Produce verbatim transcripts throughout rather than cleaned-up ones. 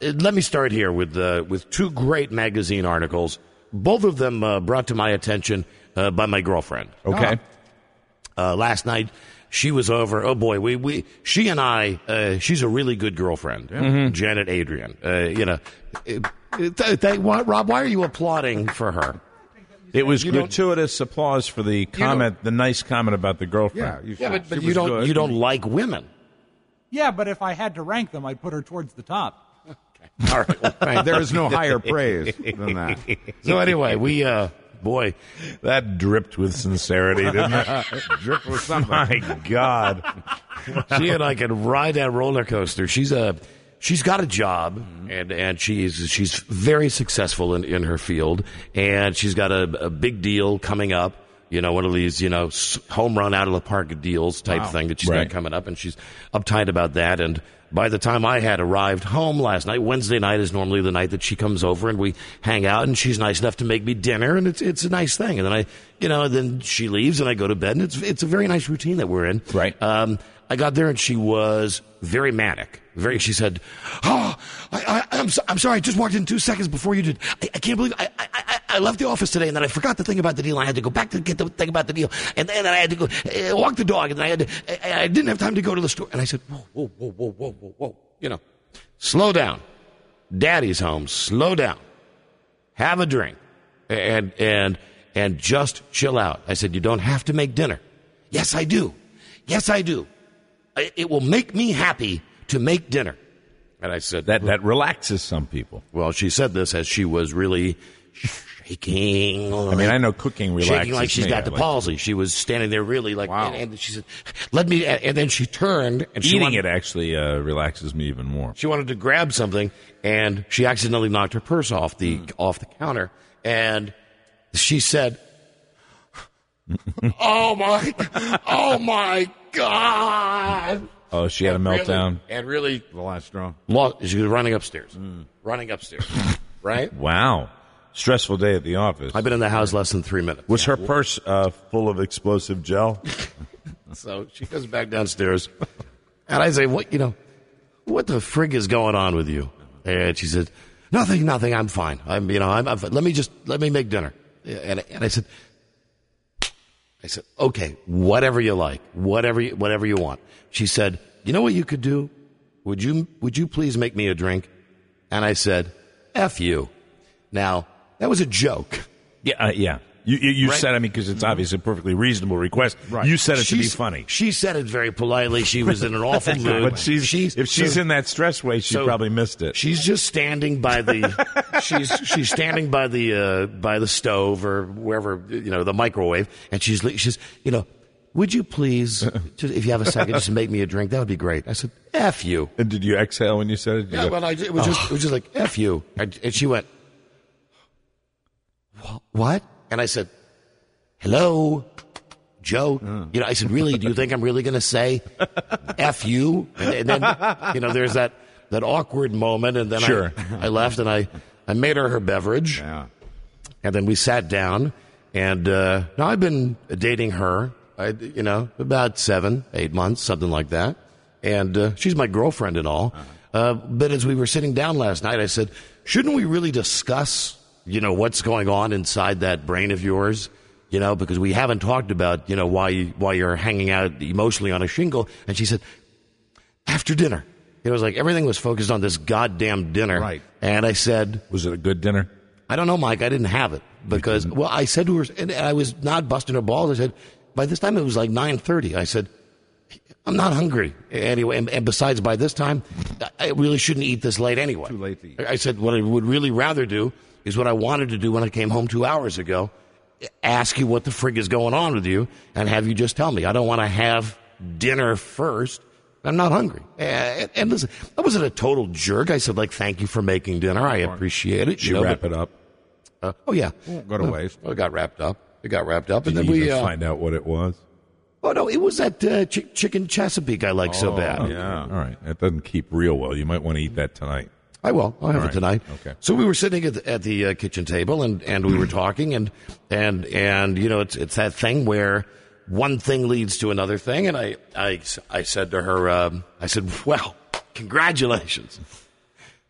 let me start here with uh, with two great magazine articles, both of them uh, brought to my attention uh, by my girlfriend. Okay. Uh, last night, she was over. Oh, boy, we, we she and I, uh, she's a really good girlfriend, mm-hmm. Janet Adrian. Uh, you know, th- th- why, Rob, why are you applauding for her? It was you gratuitous applause for the comment, the nice comment about the girlfriend. Yeah, you yeah but, but you don't good. you don't like women. Yeah, but if I had to rank them, I'd put her towards the top. Okay. All right. Well, right. There is no higher praise than that. So anyway, we, uh, boy. That dripped with sincerity, didn't it? Dripped with something. My God. She and I can ride that roller coaster. She's a... She's got a job, and, and she's she's very successful in, in her field, and she's got a, a big deal coming up, you know, one of these, you know, home run out of the park deals type wow. thing that she's right. got coming up, and she's uptight about that. And by the time I had arrived home last night, Wednesday night is normally the night that she comes over, and we hang out, and she's nice enough to make me dinner, and it's it's a nice thing. And then I, you know, then she leaves, and I go to bed, and it's it's a very nice routine that we're in. Right. Um, I got there, and she was very manic. Very, she said, "Oh, I, I, I'm, so, I'm sorry. I just walked in two seconds before you did. I, I can't believe I, I, I left the office today, and then I forgot the thing about the deal. I had to go back to get the thing about the deal, and then I had to go uh, walk the dog, and then I had to. I, I didn't have time to go to the store." And I said, "Whoa, whoa, whoa, whoa, whoa, whoa, whoa! You know, slow down. Daddy's home. Slow down. Have a drink, and and and just chill out." I said, "You don't have to make dinner." "Yes, I do. Yes, I do. It will make me happy to make dinner." And I said, that that relaxes some people. Well, she said this as she was really shaking. I mean, I know cooking relaxes shaking like she's me. got the like palsy. She was standing there really like, wow. and, and she said, "Let me," and then she turned and she Eating wanted, it actually uh, relaxes me even more. She wanted to grab something, and she accidentally knocked her purse off the mm. off the counter, and she said, "Oh my, oh my God." Oh, she had and a meltdown. Really, and really, The last straw. lost, she was running upstairs. Mm. Running upstairs. Right? Wow. Stressful day at the office. I've been in the house less than three minutes. Was her purse uh, full of explosive gel? So she goes back downstairs, and I say, "What, you know, what the frig is going on with you?" And she said, "Nothing, nothing. I'm fine. I'm, you know, I'm, I'm fine. Let me just, let me make dinner." And, and I said, I said, "Okay, whatever you like, whatever you, whatever you want." She said, "You know what you could do? Would you, would you please make me a drink?" And I said, "F you." Now, that was a joke. Yeah, uh, yeah. You, you, you Right. said, I mean, because it's obviously a perfectly reasonable request. Right. You said it to be She's- funny. She said it very politely. She was in an awful mood. But she's, She's- if she's so- in that stress way, she so probably missed it. She's just standing by the she's she's standing by the uh, by the stove or wherever, you know, the microwave, and she's she's you know, "Would you please, just, if you have a second, just make me a drink? That would be great." I said, "F you." And did you exhale when you said it? Did Yeah, you go, well, I, it was just it was just like "F you," and, and she went, "What?" And I said, "Hello, Joe." Mm. You know, I said, "Really? Do you think I'm really going to say F you?" And, and then, you know, there's that, that awkward moment, and then Sure. I, I left, and I, I made her her beverage, Yeah. and then we sat down, and uh, now I've been dating her, I, you know, about seven, eight months, something like that, and uh, she's my girlfriend and all. Uh-huh. Uh, but as we were sitting down last night, I said, "Shouldn't we really discuss, you know, what's going on inside that brain of yours? You know, because we haven't talked about, you know, why you, why you're hanging out emotionally on a shingle." And she said, "After dinner." It was like everything was focused on this goddamn dinner. Right. And I said, Was it a good dinner? "I don't know, Mike. I didn't have it because, well, I said to her, and I was not busting her balls. I said, by this time it was like nine thirty. I said, "I'm not hungry anyway. And, and besides, by this time, I really shouldn't eat this late anyway." Too late to eat. I said, "What I would really rather do is what I wanted to do when I came home two hours ago. Ask you what the frig is going on with you and have you just tell me. I don't want to have dinner first. I'm not hungry." And, and listen, I wasn't a total jerk. I said, like, "Thank you for making dinner. I appreciate it." Did You you know, wrap but- it up? Uh, oh, yeah. Won't go to waste. Well, it got wrapped up. It got wrapped up. Did and you then we even uh, find out what it was? Oh, no, it was that uh, ch- chicken Chesapeake I like so bad. Yeah. All right. That doesn't keep real well. You might want to eat that tonight. I will. I'll have All it right. tonight. Okay. So we were sitting at the, at the uh, kitchen table, and, and we were talking, and and and you know, it's it's that thing where one thing leads to another thing, and I I, I said to her, um, I said, "Well, congratulations."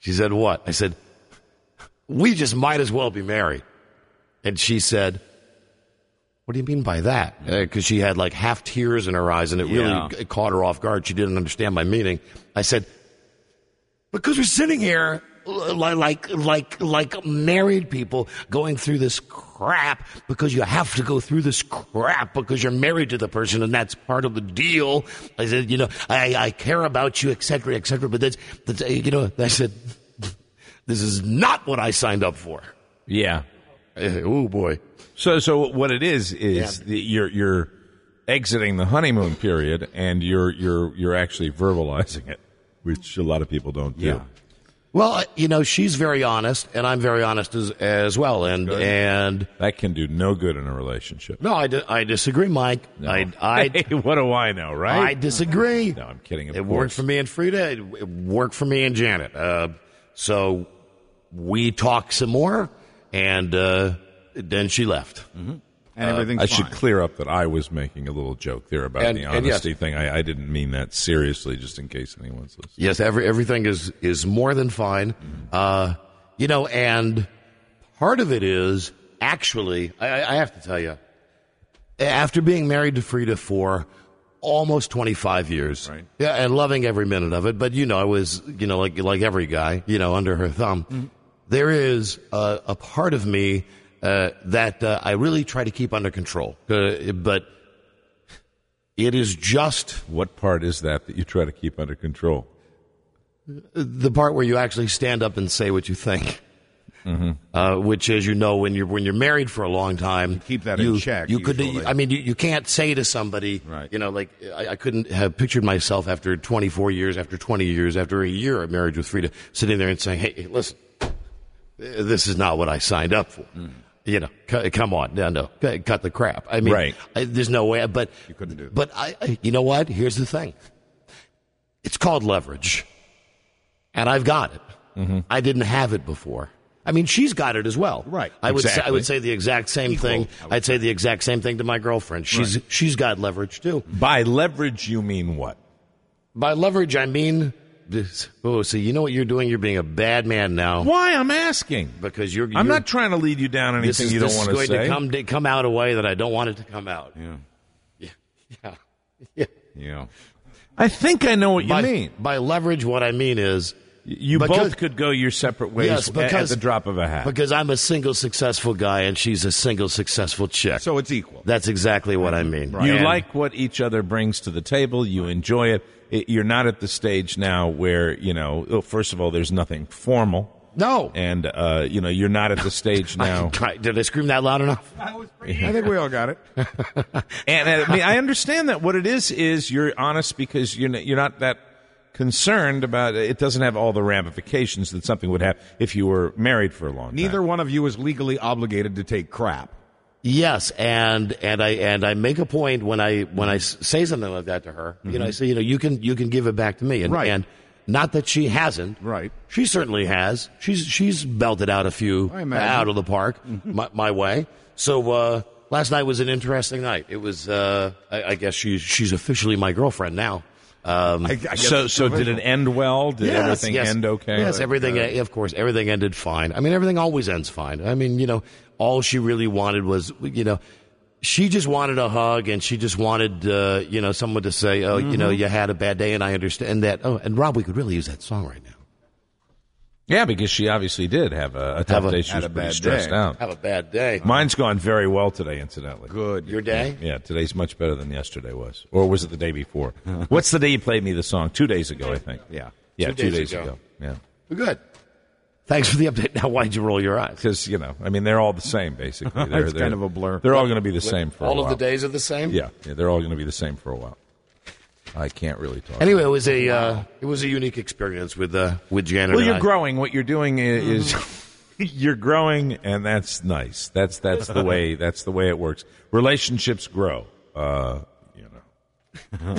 She said, what? I said, we just might as well be married. And she said, what do you mean by that? Because uh, she had like half tears in her eyes, and it really Yeah. caught her off guard. She didn't understand my meaning. I said, because we're sitting here like like like like married people going through this crap because you have to go through this crap because you're married to the person, and that's part of the deal. I said, you know, I, I care about you, et cetera, et cetera. But that's, that's, you know, I said, this is not what I signed up for. Yeah. Oh boy. So, so what it is is Yeah. the, you're you're exiting the honeymoon period, and you're you're you're actually verbalizing it, which a lot of people don't do. Yeah. Well, you know, she's very honest, and I'm very honest as as well. And Good. and That can do no good in a relationship. no, I, di- I disagree, Mike. I I Hey, what do I know, right? I disagree. No, I'm kidding. Of It course. worked for me and Frida. It, it worked for me and Janet. Uh, so we talked some more, and uh, then she left. And everything's I fine. should clear up that I was making a little joke there about And- the and yes. honesty thing. I, I didn't mean that seriously, just in case anyone's listening. Yes, every, everything is, is more than fine. Uh, you know, and part of it is actually, I, I have to tell you, after being married to Frida for almost twenty-five years, Right. yeah, and loving every minute of it, but you know, I was, you know, like like every guy, you know, under her thumb. Mm-hmm. There is a, a part of me uh, that uh, I really try to keep under control, uh, but it is just What part is that that you try to keep under control? the part where you actually stand up and say what you think. Mm-hmm. Uh, which, as you know, when you're when you're married for a long time, you keep that in check, You could, usually. I mean, you, you can't say to somebody, Right. you know, like I, I couldn't have pictured myself after twenty-four years, after twenty years, after a year of marriage with Frida, sitting there and saying, "Hey, listen, this is not what I signed up for." Mm. You know, c- come on, no, no, c- cut the crap. I mean, Right. I, there's no way. But You couldn't do that. But I, I, you know what? Here's the thing. It's called leverage, and I've got it. Mm-hmm. I didn't have it before. I mean, she's got it as well. Right. I would say, I Exactly. would say the exact same Equal, thing. I would I'd say the exact same thing to my girlfriend. She's she's got leverage too. By leverage, you mean what? By leverage, I mean this. Oh, so you know what you're doing? You're being a bad man now Why? I'm asking. because you're. I'm you're- not trying to lead you down anything This is, you don't this want is to going say. to come to come out a way that I don't want it to come out. Yeah. Yeah. Yeah. Yeah. I think I know what you by, mean. by leverage, what I mean is You because- both could go your separate ways yes, a- because at the drop of a hat. Because I'm a single successful guy and she's a single successful chick. So it's equal. That's exactly what I mean. You And- like what each other brings to the table. You enjoy it. it. You're not at the stage now where, you know, well, first of all, there's nothing formal. No. And, uh, you know, you're not at the stage now. I, did I scream that loud enough? I think we all got it. And uh, I mean, I understand that what it is is you're honest because you're not, you're not that concerned about it. Doesn't have all the ramifications that something would have if you were married for a long time. Neither one of you is legally obligated to take crap. Yes, and and I and I make a point when I when I s- say something like that to her. You know, I say, you know, you can you can give it back to me, and Right. and not that she hasn't. Right. She certainly has. She's she's belted out a few I imagine. out of the park my, my way. So uh, last night was an interesting night. It was. Uh, I, I guess she's she's officially my girlfriend now. Um, I, I guess So, it's so did official. it end well? Did Yes, everything yes. end okay? Yes, everything. uh, of course, everything ended fine. I mean, everything always ends fine. I mean, you know, all she really wanted was, you know, she just wanted a hug, and she just wanted, uh, you know, someone to say, "Oh, you know, you had a bad day," and I understand that. Oh, and Rob, we could really use that song right now. Yeah, because she obviously did have a, a tough Have a- day. She had was a pretty bad stressed day. out. Have a bad day. Mine's gone very well today, incidentally. Good. Your day? Yeah, today's much better than yesterday was. Or was it the day before? What's the day you played me the song? Two days ago, I think. Yeah. Yeah, Two two, days days, ago. ago. Yeah. Good. Thanks for the update. Now, why'd you roll your eyes? Because, you know, I mean, they're all the same, basically. They're, It's they're- kind of a blur. They're all going to be the same for a All while. of the days are the same. Yeah, yeah, they're all going to be the same for a while. I can't really talk. Anyway, it was a uh, it was a unique experience with uh, with Janet. Well, and you're I. growing. What you're doing i- is you're growing, and that's nice. That's that's the way. That's the way it works. Relationships grow. Uh, you know,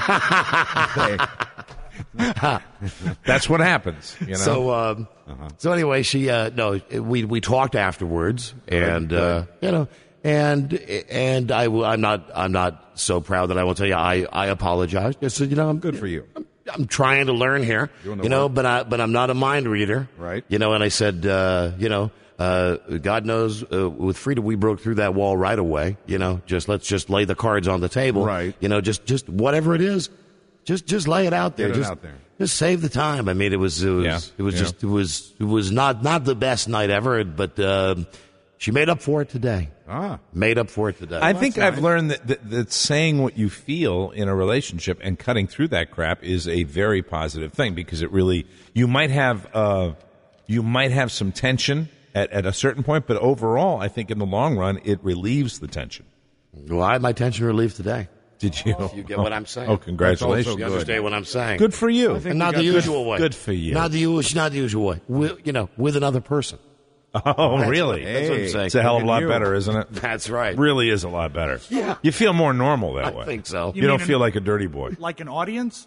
that's what happens. You know. So, um, so anyway, she uh, no, we we talked afterwards, and uh, you know, and and I will- I'm not I'm not so proud that I will tell you I I apologized. I said, you know, I'm Good for you. I'm trying to learn here, Doing the you know, work. but I, but I'm not a mind reader. Right. You know, and I said, uh, you know, uh, God knows, uh, with Frida, we broke through that wall right away. You know, just let's just lay the cards on the table. Right. You know, just, just whatever it is, just, just lay it out there. Get it just, out there. Just save the time. I mean, it was, it was, Yeah. it was Yeah. just, it was, it was not, not the best night ever, but, um, she made up for it today. Ah. Made up for it today. I think that's I've nice. learned that, that, that saying what you feel in a relationship and cutting through that crap is a very positive thing because it really you might have uh, you might have some tension at, at a certain point, but overall, I think in the long run, it relieves the tension. Well, I had my tension relieved today. Did you? You get what I'm saying? Oh, congratulations! You understand what I'm saying? Good for you. And not the got usual way. Good for you. Not the usual. Not the usual way. With, you know, with another person. Oh, That's really? what- that's what I'm Hey. saying. It's a hell of a Look lot at you. better, isn't it? That's right. Really is a lot better. Yeah. You feel more normal that I way. think so. You, You don't mean feel an- like a dirty boy. Like an audience?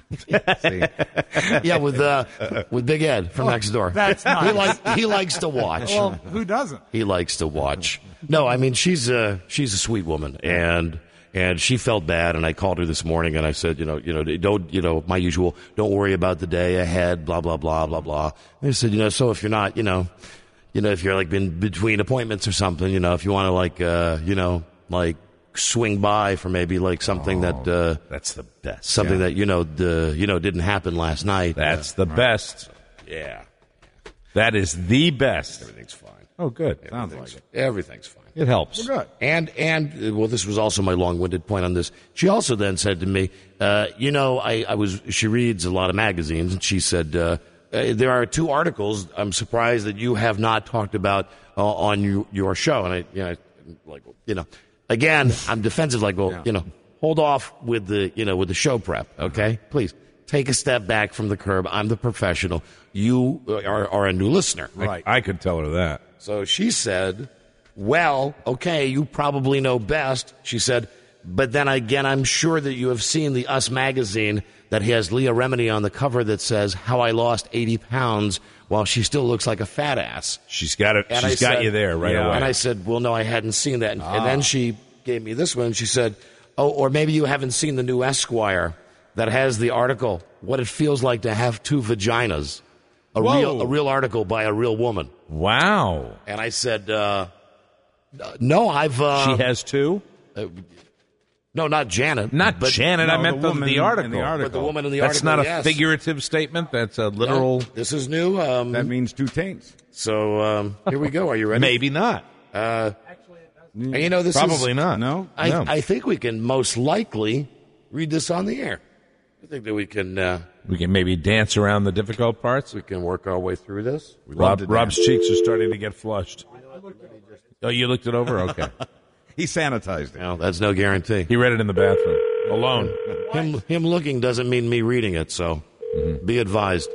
See, Yeah, with uh, with Big Ed from next door. That's He nice. like he likes to watch. Well, who doesn't? He likes to watch. No, I mean she's a she's a sweet woman, and and she felt bad, and I called her this morning, and I said, you know, you know, don't, you know, my usual, don't worry about the day ahead, blah blah blah blah blah. And I said, you know, so if you're not, you know, you know, if you're like been between appointments or something, you know, if you want to like, uh, you know, like swing by for maybe like something that uh, That's the best. something that you know the you know didn't happen last night. That's the best. yeah, That is the best. everything's fine. Oh, good. sounds like it. Everything's fine. It helps. Good. And and uh, well, this was also my long-winded point on this. She also then said to me, uh, you know, I, I was. She reads a lot of magazines, and she said uh, uh, there are two articles I'm surprised that you have not talked about uh, on you, your show. And I, you know, like you know, again, I'm defensive. Like, well, Yeah. you know, hold off with the you know with the show prep, okay? Please take a step back from the curb. I'm the professional. You are, are a new listener, Right. I could tell her that. so she said, well, okay, you probably know best. She said, but then again, I'm sure that you have seen the Us magazine that has Leah Remini on the cover that says how I lost eighty pounds while she still looks like a fat ass. She's got it. And She's I got said- you there right Yeah. away. And I said, well, no, I hadn't seen that. And, and then she gave me this one. She said, oh, or maybe you haven't seen the new Esquire that has the article, What It Feels Like to Have Two Vaginas. A Whoa. real, a real article by a real woman. wow. And I said, uh, no, I've... Uh, She has two? no, not Janet. Not but, Janet. I No, meant the the, woman the in article. the article. But the woman in the That's article, not a yes. figurative statement. That's a No, literal. this is new. Um, That means two taints. so um, here we go. Are you ready? Maybe not. Uh, and you know, this Probably is, not. No? I, No. I think we can most likely read this on the air. I think that we can uh, We can maybe dance around the difficult parts. we can work our way through this. We love Rob, to Rob's dance. cheeks are starting to get flushed. Oh, you looked it over? Okay. He sanitized it. No, that's no guarantee. He read it in the bathroom. Alone. Him, him looking doesn't mean me reading it, so be advised.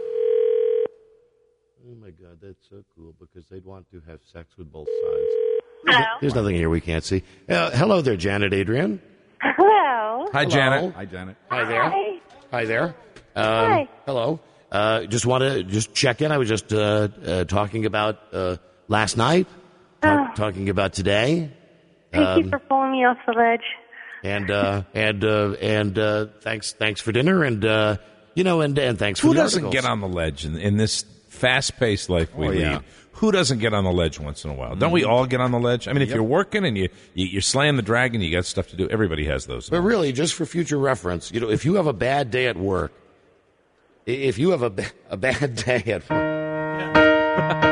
Oh my God, that's so cool because they'd want to have sex with both sides. Hello. There's nothing here we can't see. Uh, hello there, Janet Adrian. Hello. Hi, Janet. Hi, Janet. Hi there. Hi. Hi there. Um, Hi. Hello. Uh, just want to just check in. I was just uh, uh, talking about uh, last night, talk, talking about today, Thank you for pulling me off the ledge. and uh, and uh, and uh, thanks thanks for dinner, and uh, you know, and and thanks for Who the doesn't articles. get on the ledge in, in this fast-paced life we Oh, lead? yeah. Who doesn't get on the ledge once in a while? Don't we all get on the ledge? I mean, if you're working and you, you you're slaying the dragon, you got stuff to do. Everybody has those. But really, just for future reference, you know, if you have a bad day at work, i- if you have a, ba- a bad day at work,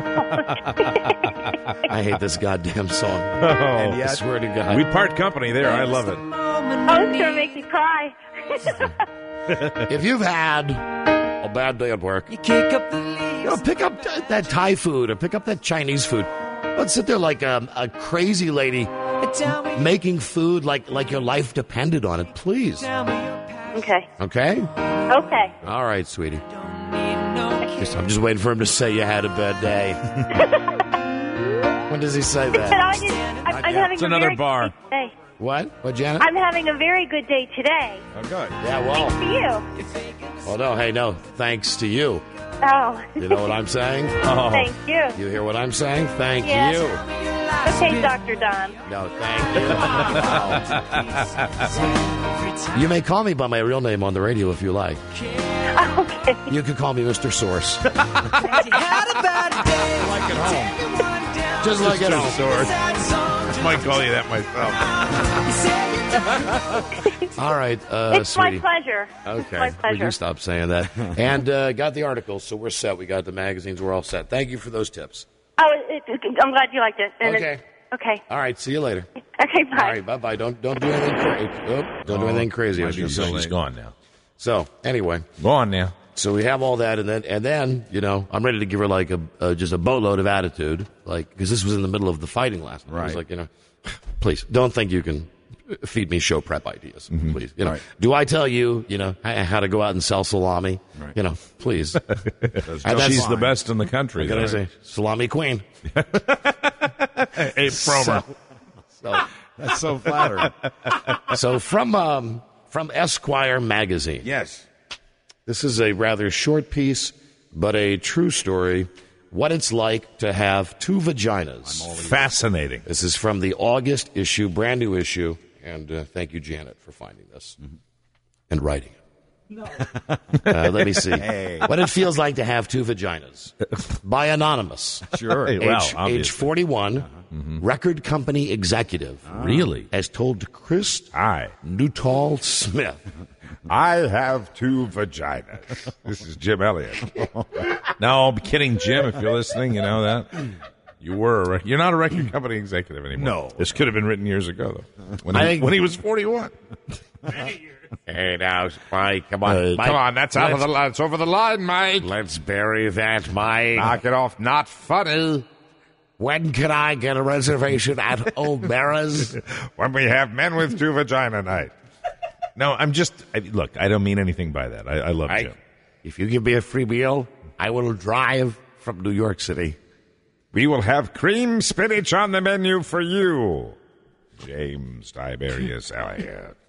I hate this goddamn song. Oh, I swear to God. we part company there. I love it. Oh, it's going to make me cry. If you've had a bad day at work, you know, pick up th- that Thai food or pick up that Chinese food. Don't sit there like a, a crazy lady making food like, like your life depended on it, please. Okay. Okay? Okay. All right, sweetie. Just- I'm just waiting for him to say you had a bad day. When does he say But that? I just, I'm, I'm having It's a another very bar. good day today. What? What, Janet? I'm having a very good day today. Oh, good. Yeah, well. For you. Well, no, hey, no. Thanks to you. Oh. You know what I'm saying? Oh. Thank you. You hear what I'm saying? Thank Yes. you. Okay, Doctor Don. No, thank you. You may call me by my real name on the radio if you like. Okay. You could call me Mister Source. Like at home. Just like at home. Source. I might call you that myself. All right, uh, It's sweetie. my pleasure. Okay. It's my Would pleasure. you stop saying that? And uh, got the articles, so we're set. We got the magazines. We're all set. Thank you for those tips. Oh, it, it, I'm glad you liked it. And Okay. It, okay. All right. See you later. Okay, bye. All right. Bye bye. Don't don't do anything. Cra- oh, don't do anything crazy. I was gonna say. She's gone now. So anyway, Go on now. so we have all that, and then and then you know I'm ready to give her like a uh, just a boatload of attitude, like because this was in the middle of the fighting last night. I was Right. like, you know, please don't think you can feed me show prep ideas, please. You know, Right. do I tell you, you know, h- how to go out and sell salami? Right. You know, please. And that's She's fine. the best in the country. What can I say? Salami queen. Abe Fromer. So, That's so flattering. so from um, from Esquire magazine. Yes. This is a rather short piece, but a true story. What it's like to have two vaginas. Fascinating. This is from the August issue, brand new issue. And uh, thank you, Janet, for finding this and writing it. No. Uh, let me see. What it feels like to have two vaginas. By Anonymous. Sure. Hey, well, age, obviously. age forty-one, record company executive. Really? Has told Chris Aye. Newtall Smith. I have two vaginas. This is Jim Elliott. No, I'm kidding, Jim. If you're listening, you know that. You were. A rec- you're not a record company executive anymore. No. This could have been written years ago, though. When I he, think- when he was forty-one. Hey, now, Mike, come on. Come on, that's out of the line. It's over the line, Mike. Let's bury that, Mike. Knock it off. Not funny. When can I get a reservation at O'Mara's? When we have men with two vagina night. No, I'm just. I, look, I don't mean anything by that. I, I love Mike, Jim. if you give me a free meal, I will drive from New York City. We will have cream spinach on the menu for you. James Tiberius Elliott.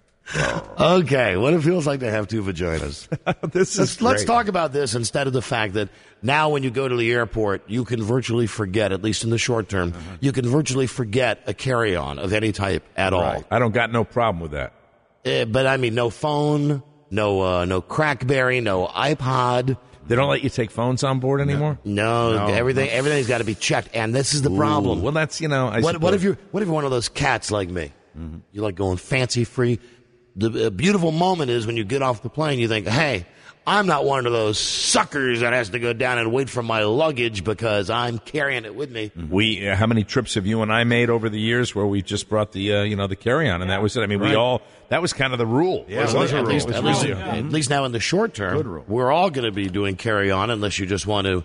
Okay, what it feels like to have two vaginas. This is Let's, let's great. talk about this instead of the fact that now when you go to the airport, you can virtually forget, at least in the short term, you can virtually forget a carry-on of any type at all. I don't got no problem with that. Uh, but I mean, no phone, no uh, no Crackberry, no iPod. They don't let you take phones on board anymore. No, everything everything's got to be checked, and this is the problem. Well, that's you know. I What, what suppose- if you're what if you're one of those cats like me? You like going fancy free. The uh, beautiful moment is when you get off the plane. You think, "Hey, I'm not one of those suckers that has to go down and wait for my luggage because I'm carrying it with me." We uh, how many trips have you and I made over the years where we just brought the uh, you know the carry on and that was it. I mean, we Right. all that was kind of the rule. Yeah, So it was a at rule. least, It was at, a least, rule. at least now in the short term, Good rule. we're all going to be doing carry on unless you just want to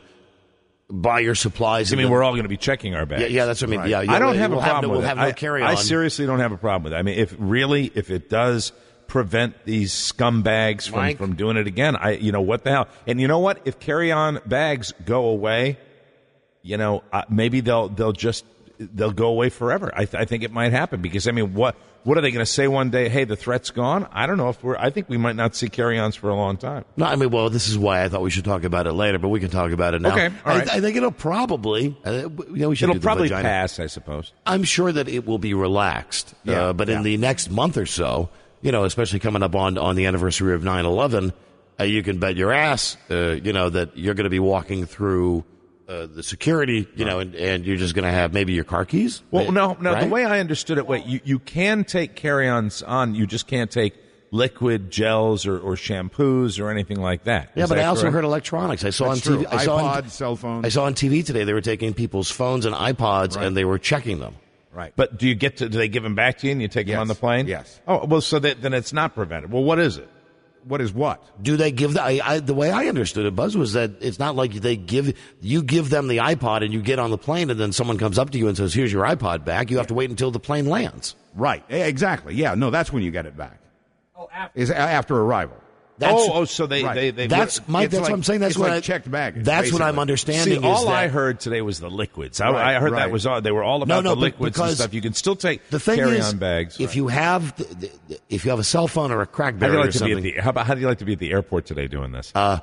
buy your supplies. I and mean, then- we're all going to be checking our bags. yeah, yeah, that's what I mean. Right. Yeah, yeah, I don't we'll- have a we'll problem no, with we'll it. have no I, carry I on. seriously don't have a problem with it. I mean, if really, if it does prevent these scumbags from, Mike? from doing it again, I you know what the hell? And you know what? If carry-on bags go away, you know, uh, maybe they'll they'll just they'll go away forever. I, th- I think it might happen because I mean, what what are they going to say one day? Hey, the threat's gone. I don't know if we're. I think we might not see carry-ons for a long time. No, I mean, well, this is why I thought we should talk about it later, but we can talk about it now. Okay, all I, right. I think it'll probably, uh, you know, we should It'll do the probably vagina. pass, I suppose. I'm sure that it will be relaxed, Yeah, uh, but in yeah. the next month or so, you know, especially coming up on, on the anniversary of nine eleven, uh, you can bet your ass, uh, you know, that you're going to be walking through uh, the security, you know, and, and you're just going to have maybe your car keys. Well, no, no. Right? The way I understood it, wait, you, you can take carry-ons on. You just can't take liquid gels or, or shampoos or anything like that. Yeah, Is but that I also correct? heard electronics. I saw That's on T V. true. I saw on, iPod, cell phones. I saw on T V today they were taking people's phones and iPods Right. and they were checking them. Right. But do you get to? Do they give them back to you and you take them Yes. on the plane? Yes. Oh, well, so that, then it's not prevented. Well, what is it? What is what? Do they give the? I, I, the way I understood it, Buzz, was that it's not like they give you give them the iPod and you get on the plane and then someone comes up to you and says, "Here's your iPod back." You have to wait until the plane lands. Right. E- Exactly. Yeah. No, that's when you get it back. Oh, after. Is a- after arrival. That's, oh, oh, so they Right. they, they that's Mike. it's That's like- what I'm saying. That's it's what like I, checked baggage, That's what I'm basically. understanding. See, all is that I heard today was the liquids. I, Right, I heard that right. was all. They were all No, about no, the but liquids and because stuff. You can still take the thing carry-on is, bags. if you have the, the, if you have a cell phone or a how do Crackberry you or like to be at something, the? How about how do you like to be at the airport today doing this? Uh,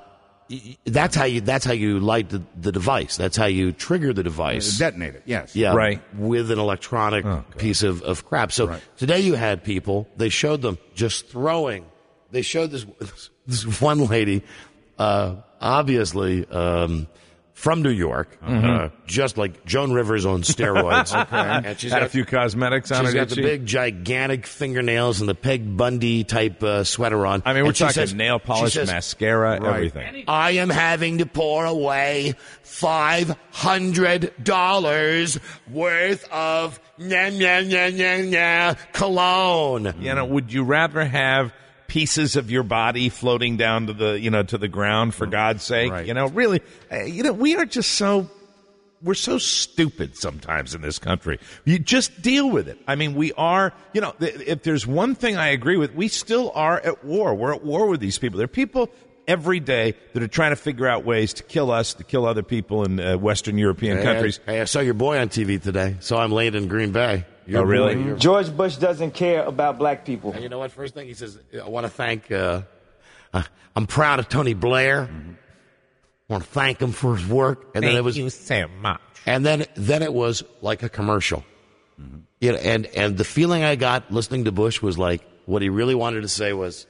y- that's how you that's how you light the, the device. That's how you trigger the device. Detonate it, yes. Yeah, Right. with an electronic Oh, God. piece of, of crap. So Right. today you had people, they showed them just throwing. They showed this this one lady, uh, obviously um, from New York, uh, just like Joan Rivers on steroids. okay. And she's Had got a few cosmetics on She's her. got did the she? big, gigantic fingernails and the Peg Bundy type uh, sweater on. I mean, we're And she talking says- nail she polish, says, mascara, Right. everything. I am having to pour away five hundred dollars worth of nya, nya, nya, nya, nya, cologne. You know, would you rather have pieces of your body floating down to the, you know, to the ground, for God's sake? Right. You know, really, uh, you know, we are just so, we're so stupid sometimes in this country. You just deal with it. I mean, we are, you know, th- if there's one thing I agree with, we still are at war. We're at war with these people. There are people every day that are trying to figure out ways to kill us, to kill other people in uh, Western European Hey, countries. Hey, I saw your boy on T V today. Saw him late in Green Bay. Your Oh, really? boy, your- George Bush doesn't care about black people. And you know what? First thing he says, I want to thank, uh, uh, I'm proud of Tony Blair. I want to thank him for his work. And then it was, so much. and then, then it was like a commercial. You know, and, and the feeling I got listening to Bush was like, what he really wanted to say was,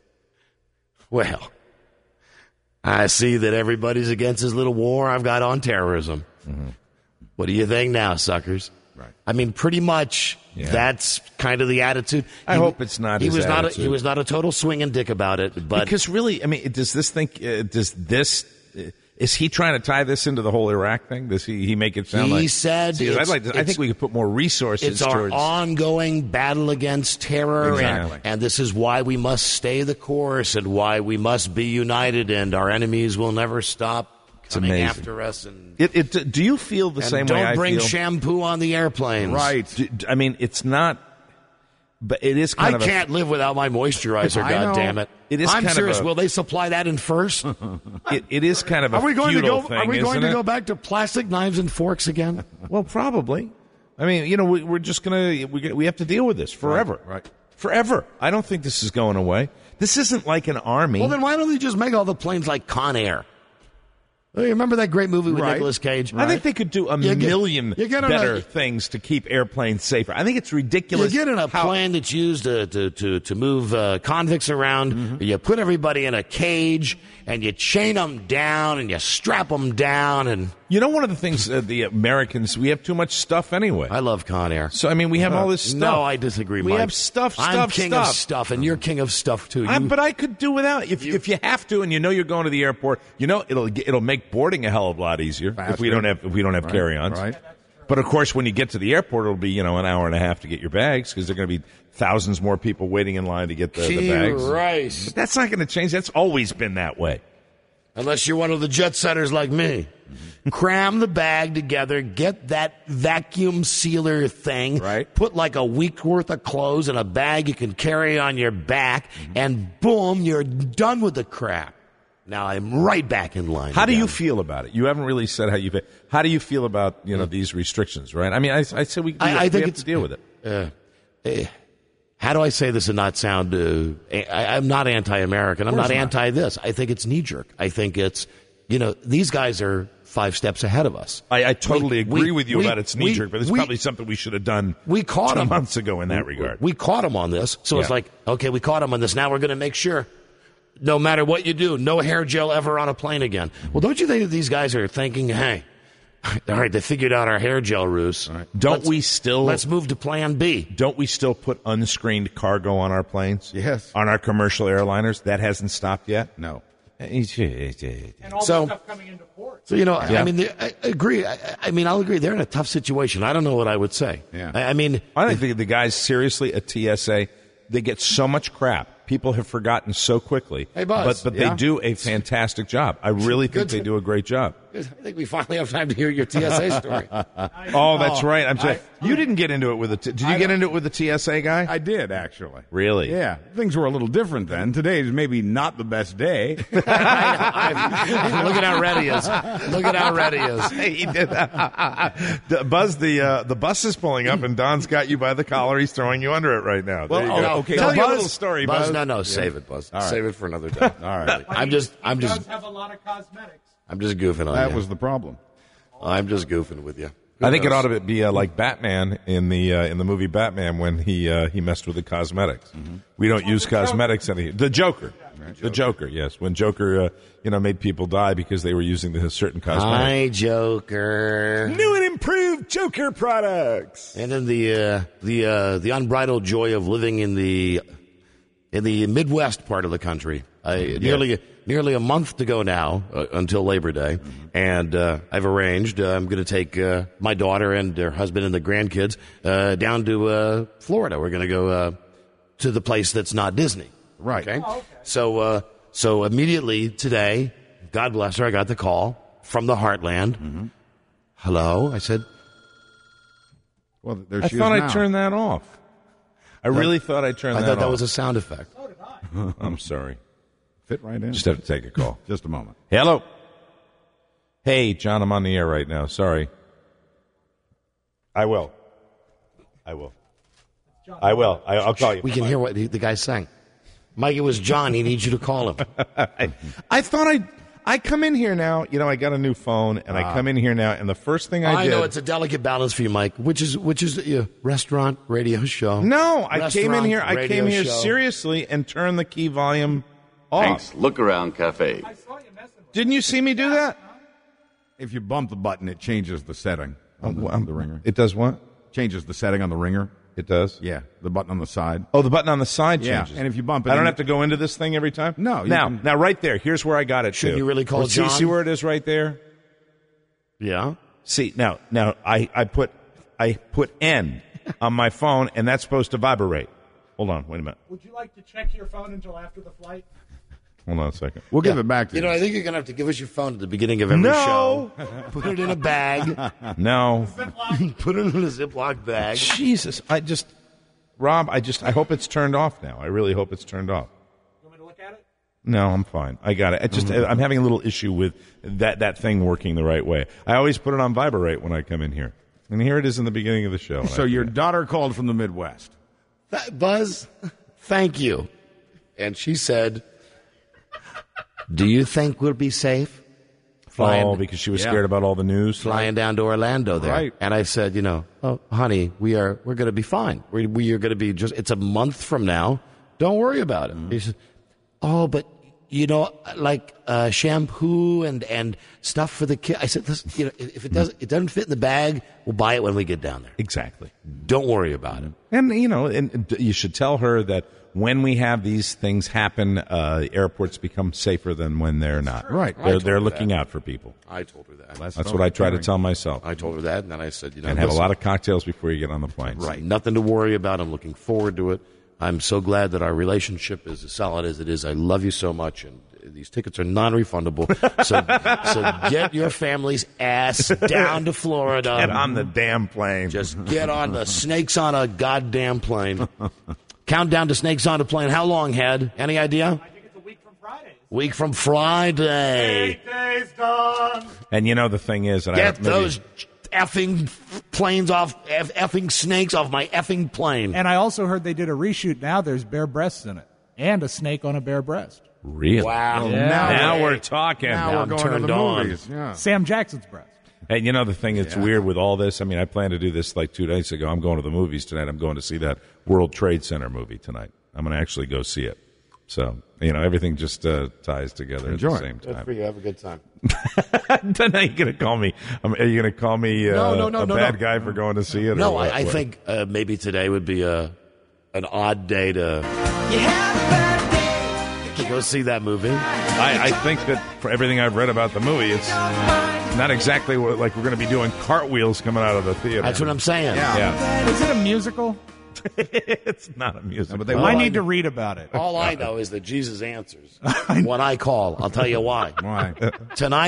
well, I see that everybody's against this little war I've got on terrorism. What do you think now, suckers? Right. I mean, pretty much Yeah. that's kind of the attitude. I He- hope it's not He his was not. A, attitude. he was not a total swinging dick about it. But Because really, I mean, does this think, uh, does this, uh, is he trying to tie this into the whole Iraq thing? Does he, he make it sound He like? said See, I'd it's- like to, I it's- think we could put more resources it's our towards. ongoing battle against terror, Exactly. and, and this is why we must stay the course, and why we must be united, and our enemies will never stop coming amazing. after us. And, It, it, do you feel the and same don't way I bring feel? shampoo on the airplanes. Right. Do- do- I mean, it's not, but it is kind I of. a- can't live without my moisturizer. I God know. damn it! It is I'm kind of serious. a- Will they supply that in first? It, it is kind of a Are we going to feudal go? thing, Are we going isn't to it? go back to plastic knives and forks again? Well, probably. I mean, you know, we, we're just gonna we we have to deal with this forever, right. Forever. I don't think this is going away. This isn't like an army. Well, then why don't they just make all the planes like Con Air? Oh, you remember that great movie with Right. Nicolas Cage? I think they could do a You get- million you get on better a- things to keep airplanes safer. I think it's You ridiculous. get in a how- plane that's used to to to, to move uh, convicts around. Mm-hmm. You put everybody in a cage and you chain them down and you strap them down. And You know, one of the things uh, the Americans, we have too much stuff anyway. I love Con Air. So I mean, we have all this stuff. No, I disagree. We Mike. have stuff, I'm stuff, king stuff. of stuff, and you're king of stuff too. I, You- but I could do without. If if you have to, and you know you're going to the airport, you know it'll it'll make boarding a hell of a lot easier if we Faster. don't have if we don't have Right, carry-ons. right. But of course, when you get to the airport, it'll be you know an hour and a half to get your bags because there are going to be thousands more people waiting in line to get the, the bags. Christ. But that's not going to change. That's always been that way. Unless you're one of the jet setters like me. Cram the bag together, get that vacuum sealer thing, Right. put like a week worth of clothes in a bag you can carry on your back, and boom, you're done with the crap. Now I'm right back in line. How do you again. feel about it? You haven't really said how you feel. How do you feel about you know these restrictions? Right? I mean, I, I say we, we, I, I we think have it's to deal with it. Uh, eh, how do I say this and not sound? Uh, I, I'm not anti-American. I'm not, not. anti this. I think it's knee jerk. I think it's, you know, these guys are five steps ahead of us. I, I totally We- agree we- with you we- about its we- knee jerk, but it's we- probably something we should have done. We caught two him months ago in that regard. We caught him on this, so it's Yeah. like, okay, we caught him on this. Now we're going to make sure, no matter what you do, no hair gel ever on a plane again. Well, don't you think that these guys are thinking, hey, all right, they figured out our hair gel ruse. Don't Let's- we still? Let's move to Plan B. Don't we still put unscreened cargo on our planes? Yes. On our commercial airliners? That hasn't stopped yet? No. And all So- the stuff coming into port. So you know, Yeah. I mean, they- I agree. I, I mean, I'll agree. They're in a tough situation. I don't know what I would say. Yeah. I, I mean, I think the, the guys, seriously, at T S A, they get so much crap. People have forgotten so quickly. Hey, Buzz. But, but Yeah. they do a fantastic job. I really think Good they to- do a great job. I think we finally have time to hear your T S A story. Oh, that's right. I'm sorry. You didn't get into it with the. T- did you I get don't- into it with the T S A guy? I did, actually. Really? Yeah. Things were a little different then. Today is maybe not the best day. Look at how red he is. Look at how red he is. he did. The- Buzz, the uh, the bus is pulling up, and Don's got you by the collar. He's throwing you under it right now. There you Well, go. oh, okay. Tell Well, you a Buzz- little story, Buzz, Buzz. no, no, save it, Buzz. right. Save it for another day. All right. I'm just, I'm He just, does have a lot of cosmetics. I'm just goofing on That you. was the problem. I'm just goofing with you. I think it knows? ought to be uh, like Batman in the uh, in the movie Batman when he uh, he messed with the cosmetics. Mm-hmm. We don't use cosmetics anymore. The Joker, the Joker, yes, when Joker uh, you know made people die because they were using the certain cosmetics. Hi, Joker. New and improved Joker products. And then the uh, the uh, the unbridled joy of living in the in the Midwest part of the country. I, nearly nearly a month to go now uh, until Labor Day, and uh, I've arranged. Uh, I'm going to take uh, my daughter and her husband and the grandkids uh, down to uh, Florida. We're going to go uh, to the place that's not Disney. Right. Okay. So uh, so immediately today, God bless her, I got the call from the Heartland. Hello, I said. Well, there I she thought is I now. turned that off. I really thought I turned I that thought that off. was a sound effect. I'm sorry. Fit right in. Just have to take a call. Just a moment. Hello. Hey, John, I'm on the air right now. Sorry. I will. I will. I will. I, I'll call you. We can hear what the, the guy's saying. Mike, it was John. He needs you to call him. I, I thought I I come in here now. You know, I got a new phone, and I come in here now, and the first thing I, I did. know it's a delicate balance for you, Mike. Which is which is uh, restaurant, radio show. no, I came in Restaurant, here. I radio came here show. seriously and turned the key volume off. Thanks. Look around cafe. I saw you messing with Didn't you see me do that? If you bump the button, it changes the setting on the, Um, the ringer. It does what? changes the setting on the ringer. It does. Yeah, the button on the side. Oh, the button on the side Yeah, changes. and if you bump it I don't in- have to go into this thing every time. No, you Now, can- now, right there. Here's where I got it. Shouldn't too. you really call Well, see, John? see where it is right there. Yeah. See now, now I, I put I put N on my phone, and that's supposed to vibrate. Hold on, wait a minute. Would you like to check your phone until after the flight? Hold on a second. We'll give it back to You you. know, I think you're going to have to give us your phone at the beginning of every No. show. Put it in a bag. No, Put it in a Ziploc bag. Jesus, I just, Rob, I just, I hope it's turned off now. I really hope it's turned off. You want me to look at it? No, I'm fine. I got it. I just, I'm having a little issue with that that thing working the right way. I always put it on vibrate when I come in here, and here it is in the beginning of the show. So your daughter called from the Midwest. Th- Buzz, thank you. And she said, do you think we'll be safe? Flying, oh, because she was Yeah. scared about all the news. flying down to Orlando there. Right. And I said, you know, oh, honey, we are, we're going to be fine. We, we are going to be just, it's a month from now. Don't worry about it. He said, oh, but, you know, like uh, shampoo and, and stuff for the kid. I said, listen, you know, if it doesn't, it doesn't fit in the bag, we'll buy it when we get down there. Exactly. Don't worry about it. And you know, and d- you should tell her that when we have these things happen, uh, airports become safer than when they're not. Right. They're, told they're her looking that. out for people. I told her that. That's what I try to tell myself. I told her that, and then I said, you know, And have a listen, lot of cocktails before you get on the plane. Right. Nothing to worry about. I'm looking forward to it. I'm so glad that our relationship is as solid as it is. I love you so much, and these tickets are non-refundable. So, so get your family's ass down to Florida. Get on the damn plane. Just get on the snakes on a goddamn plane. Countdown to snakes on a plane. How long, Head? Any idea? I think it's a week from Friday. Week from Friday. days done. And you know the thing is, and Get I, maybe- those effing planes off, eff- effing snakes off my effing plane. And I also heard they did a reshoot. Now there's bare breasts in it, and a snake on a bare breast. really. Wow. now Now we're- we're talking. Now, Now we're I'm going to turned the on. movies. Yeah. Sam Jackson's breast. And you know the thing that's weird with all this. I mean, I planned to do this like two days ago. I'm going to the movies tonight. I'm going to see that World Trade Center movie tonight. I'm going to actually go see it. So you know, everything just uh, ties together Enjoy. at the same Good time. for you. Have a good time. Then are you going to call me? Um, are you going to call me uh, No, no, no, a no, bad no. guy for going to see it? or No, what? I, I What? think uh, maybe today would be a an odd day to to go see that movie. I, I think that for everything I've read about the movie, it's not exactly what, like we're going to be doing cartwheels coming out of the theater. That's what I'm saying. Yeah, Is it a musical? it's not a musical. but they Well, I I- need to read about it. All I know is that Jesus answers when I call. I'll tell you why. Why? Tonight,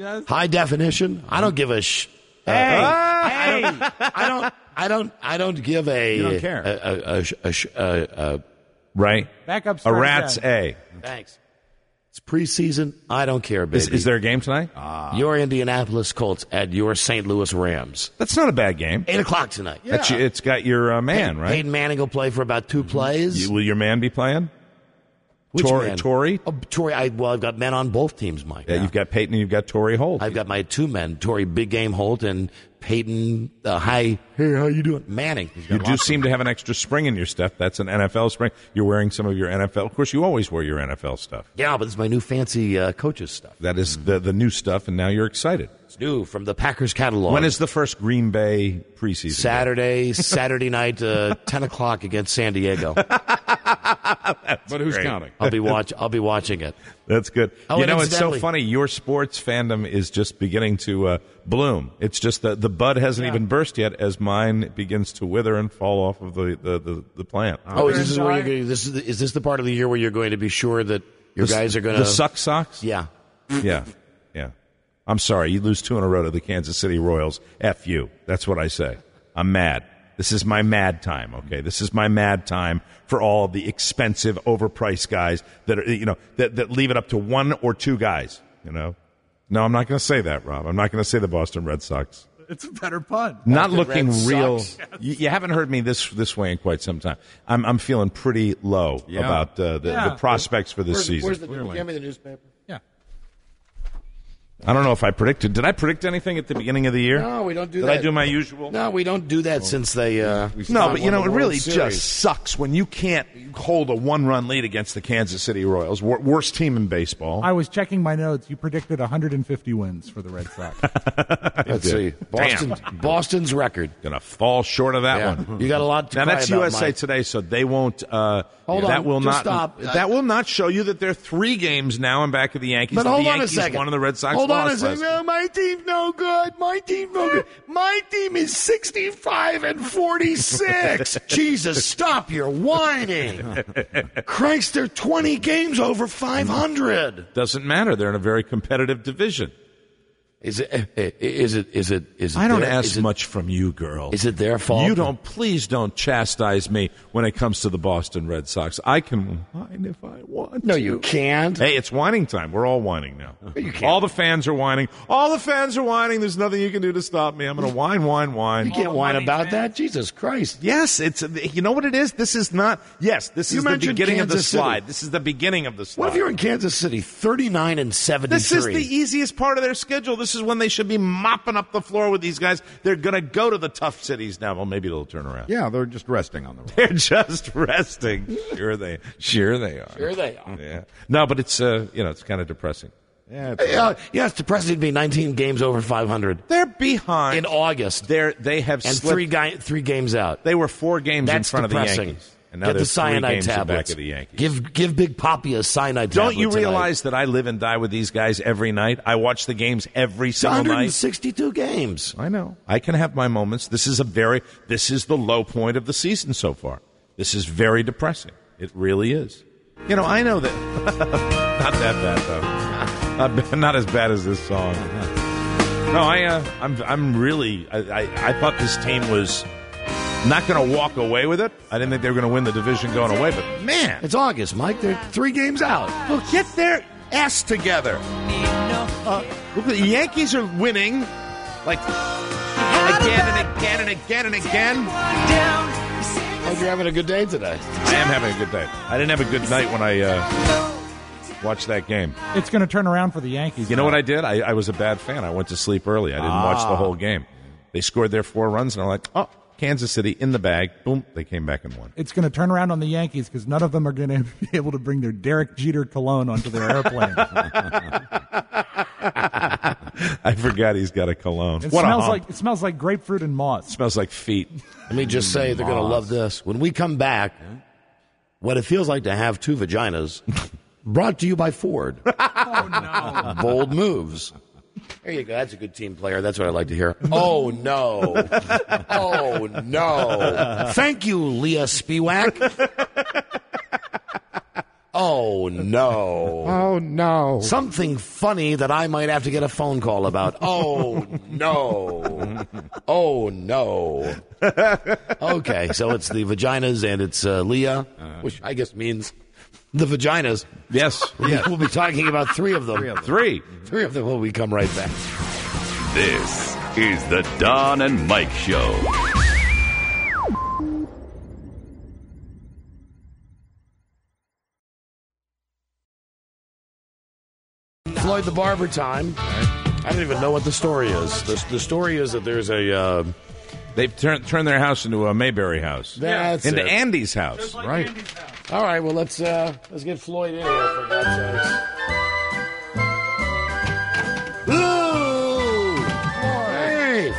Yes. High definition. I don't give a sh. Uh, Hey, I, I, don't, I don't. I don't. I don't give a. You don't care. A, a, a, a, a, a, Right? Back up. A start rat's again. A. thanks. It's preseason. I don't care, baby. Is, is there a game tonight? Your Indianapolis Colts at your Saint Louis Rams. That's not a bad game. Eight o'clock tonight. That's your- it's got your uh, man, right? Peyton Manning will play for about two plays. You- will your man be playing? Which Tor- man? Torrey? Oh, Torrey. I, well, I've got men on both teams, Mike. Yeah, you've got Peyton and you've got Torrey Holt. I've got my two men, Torrey Big Game Holt and Peyton. Uh, hi, hey, how you doing, Manning? You do seem to have an extra spring in your step. That's an N F L spring. You're wearing some of your N F L. Of course, you always wear your N F L stuff. Yeah, but it's my new fancy uh, coaches stuff. That is the, the new stuff, and now you're excited. It's new from the Packers catalog. When is the first Green Bay preseason game? Saturday? Saturday night, uh, ten o'clock against San Diego. But who's great. counting? I'll be watch. I'll be watching it. That's good. Oh, you and know, it's so incidentally- funny. Your sports fandom is just beginning to uh, bloom. It's just that the bud hasn't even burst yet as mine begins to wither and fall off of the, the, the, the plant. Oh, is this where you're going? This is the, is this the part of the year where you're going to be sure that your The- guys are going to The suck socks? Yeah. Yeah. Yeah. I'm sorry. You lose two in a row to the Kansas City Royals. F you. That's what I say. I'm mad. This is my mad time, okay? This is my mad time for all the expensive, overpriced guys that are, you know, that, that leave it up to one or two guys, you know? No, I'm not going to say that, Rob. I'm not going to say the Boston Red Sox. It's a better pun. Not Boston looking Red real. Sox. You, you haven't heard me this this way in quite some time. I'm I'm feeling pretty low Yeah. about uh, the, Yeah. the prospects for this Where's, season. where's the, give me the newspaper. Yeah. I don't know if I predicted. Did I predict anything at the beginning of the year? No, we don't do Did that. I do my usual? No, we don't do that since they. Uh, No, but you won know, the it World really Series. just sucks when you can't hold a one-run lead against the Kansas City Royals, wor- worst team in baseball. I was checking my notes. You predicted one hundred fifty wins for the Red Sox. Let's see. Boston, Boston's record. Gonna fall short of that Yeah. one. You got a lot to Now cry that's about, U S A Mike. Today, so they won't. Uh, Hold that on, will just not. stop. That will not show you that there are three games now in back of the Yankees. But that hold the on a Yankees second. won and the Red Sox Hold on a lost second. last No, my team's no good. My team's no good. My team is sixty-five and forty-six. Jesus, stop your whining. Christ, they're twenty games over five hundred. Doesn't matter. They're in a very competitive division. Is it? Is it? Is it? Is it? I don't their, ask is it, much from you, girl. Is it their fault? You don't. Please don't chastise me when it comes to the Boston Red Sox. I can whine if I want. No, to. you can't. Hey, it's whining time. We're all whining now. You can't. All the fans are whining. All the fans are whining. There's nothing you can do to stop me. I'm going to whine, whine, whine. You can't whine about that. Jesus Christ. Yes, it's. You know what it is? This is not. Yes, this You is the mentioned beginning of the Kansas City. slide. This is the beginning of the slide. What if you're in Kansas City, thirty-nine and seventy-three? This is the easiest part of their schedule. This is when they should be mopping up the floor with these guys. They're going to go to the tough cities now. Well, maybe they'll turn around. Yeah, they're just resting on the road. They're just resting. Sure they, sure they are. Sure they are. Yeah. No, but it's uh, you know, it's kind of depressing. Yeah, it's, Yeah, yeah, it's depressing to be nineteen games over five hundred They're behind in August, They're they have and slipped. three guy, three games out. They were four games That's in front depressing. of the Yankees, and now Get they're the cyanide three games in tablets. back of the Yankees. Give give Big Poppy a cyanide Don't tablet you tonight. realize that I live and die with these guys every night? I watch the games every It's single one hundred night. sixty-two games? I know. I can have my moments. This is a very. This is the low point of the season so far. This is very depressing. It really is. You know, I know that. Not that bad though. Not, ba- not as bad as this song. No, I. Uh, I'm. I'm really. I, I. I thought this team was not going to walk away with it. I didn't think they were going to win the division going away. But man, It's August, Mike. They're three games out. well, get their ass together. Uh, look, the Yankees are winning, like again and again and again and again. Hope you're having a good day today. I am having a good day. I didn't have a good night when I uh, watched that game. It's going to turn around for the Yankees. You know now. what I did? I, I was a bad fan. I went to sleep early. I didn't watch the whole game. They scored their four runs, and I'm like, oh, Kansas City in the bag. Boom, they came back and won. It's going to turn around on the Yankees because none of them are going to be able to bring their Derek Jeter cologne onto their airplane. I forgot he's got a cologne. It what smells a hump. like it smells like grapefruit and moss. Smells like feet. Let me just say they're going to love this. When we come back, what it feels like to have two vaginas, brought to you by Ford. Oh no! Bold moves. There you go. That's a good team player. That's what I like to hear. Oh, no. Oh, no. Thank you, Leah Spiewak. Oh, no. Oh, no. Something funny that I might have to get a phone call about. Oh, no. Oh, no. Okay, so it's the vaginas and it's uh, Leah, which I guess means the vaginas. Yes. yes. We'll be talking about three of them. Three. Of them. Three. Three of them when we come right back. This is the Don and Mike Show. Floyd the Barber time. I don't even know what the story is. The, the story is that there's a... Uh, They've turned turned their house into a Mayberry house. That's into it. Andy's house. Like right. Andy's house. All right, well, let's uh, let's get Floyd in here, for God's sakes. Ooh! Hey!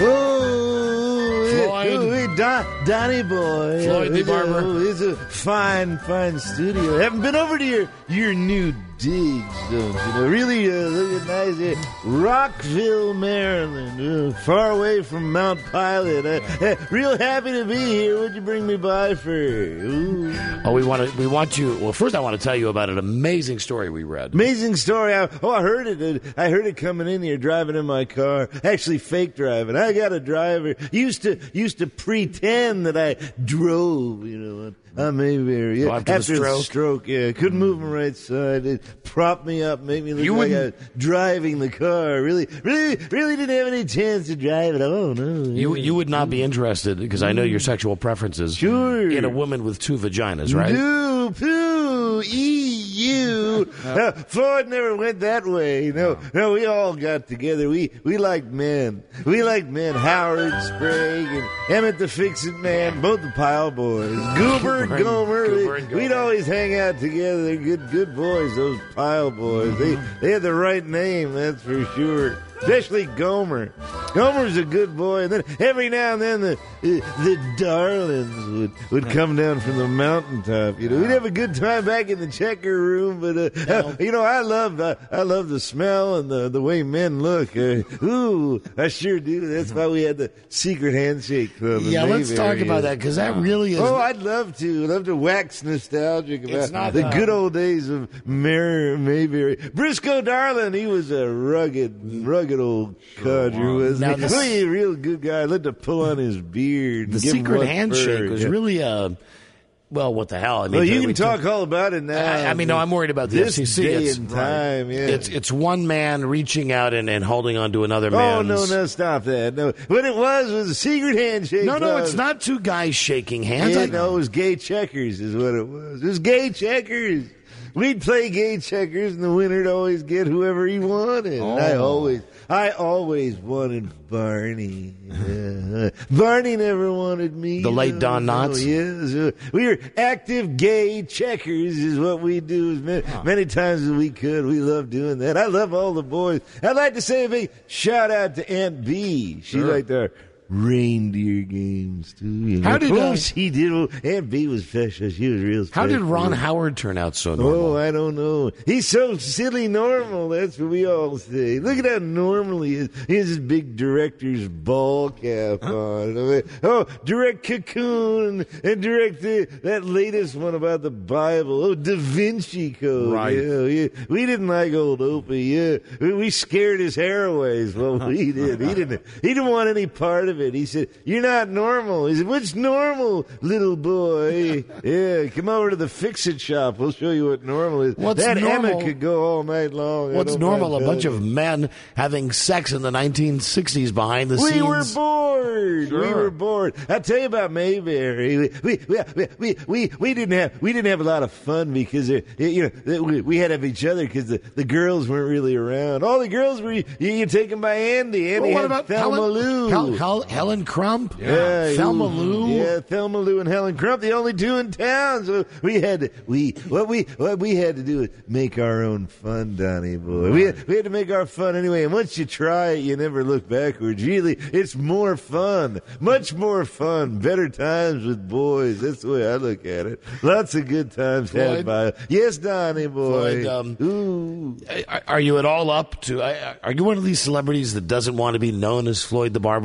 Oh, Floyd. Hey, hey, Don, Donnie boy. Floyd the it's Barber. A, it's a fine, fine studio. Haven't been over to your, your new digs, don't you know? Really uh, looking nice here. Rockville, Maryland. Uh, far away from Mount Pilot. Uh, uh, real happy to be here. What'd you bring me by for? Ooh. Oh, we want to. We want you. Well, first, I want to tell you about an amazing story we read. Amazing story. I, oh, I heard it. I heard it coming in here, driving in my car. Actually, fake driving. I got a driver. Used to used to pretend that I drove. You know, on Mayberry. Yeah. Oh, after, after the stroke. the stroke, yeah, couldn't move my right side. It propped me up, made me look You like I was wouldn't- driving the car. Really, really, really didn't have any chance to drive it. Oh no. You you would not be interested because I know your sexual preferences. Sure. In a woman with two vaginas, right? No, poo, E U. Uh, Floyd never went that way. No, no, we all got together. We we liked men. We liked men. Howard Sprague and Emmett the Fix-It Man, both the Pile Boys. Goober, Goober and- Gomer. Goober and we, we'd Gomer. always hang out together. They're good, good boys. Those Pile Boys. They they had the right name, that's for sure. Especially Gomer. Gomer's a good boy. And then every now and then the the darlings would, would come down from the mountaintop. You know, we'd have a good time back in the checker room. But uh, uh, you know, I love uh, I love the smell and the the way men look. Uh, ooh, I sure do. That's why we had the secret handshake club. in Yeah, let's Mayberry. talk about that because that really is. Oh, I'd love to. I'd love to wax nostalgic It's about not, the uh, good old days of Mary, Mayberry. Briscoe Darling, he was a rugged, rugged old codger, wasn't Now he? the- Really a real good guy. I'd like to pull on his beard. And the give him secret one handshake fur. was Yeah. really uh well, what the hell? I mean, Well, you we can talk all about it now. I, I mean, no, I'm worried about the this F C C. day It's, and time. Yeah. it's it's one man reaching out and, and holding on to another oh man's. no, no, stop that. No, what it was was a secret handshake. no, no, club. it's not two guys shaking hands. Yeah, I no, it was gay checkers is what it was. It was gay checkers. We'd play gay checkers, and the winner'd always get whoever he wanted. And I always, I always wanted Barney. Yeah. Barney never wanted me. The you late know. Don Knotts? Oh, yeah, so we were active gay checkers is what we do as many, many times as we could. We love doing that. I love all the boys. I'd like to say a big shout out to Aunt B. She liked our reindeer games too. You know? How did, oh, uh, she did? Well, Aunt B was special. She was real. How did Ron special. Howard turn out so normal? Oh, I don't know. He's so silly normal. That's what we all say. Look at how normal he is. He has his big director's ball cap on. I mean, oh, direct Cocoon and direct the, that latest one about the Bible. Oh, Da Vinci Code. Right. Yeah, yeah. We didn't like old Opie. Yeah, we, we scared his hair away. Is what we did. He didn't. He didn't want any part of it. He said, "You're not normal." He said, "What's normal, little boy?" Yeah, come over to the Fix-It shop. We'll show you what normal is. What's that normal? Emmett could go all night long. I What's don't normal? mind A bunch telling of you. men having sex in the nineteen sixties behind the We scenes. were bored. We were bored. I tell you about Mayberry. We we we we we, we didn't have we didn't have a lot of fun because uh, you know we, we had to have each other because the, the girls weren't really around. All the girls were you, you take them by Andy. Andy Well, what had about Thelma Helen, Lou. Hel, Hel, Helen Crump? Yeah, Thelma ooh, Lou? Yeah, Thelma Lou and Helen Crump, the only two in town. So we had to, we what we what we had to do is make our own fun, Donnie boy. We had, we had to make our fun anyway. And once you try it, you never look backwards. Really, it's more fun, much more fun, better times with boys. That's the way I look at it. Lots of good times Floyd? had by yes, Donnie boy. Floyd, um, Ooh. Are, are you at all up to? Are you one of these celebrities that doesn't want to be known as Floyd the Barber Oh anymore? no,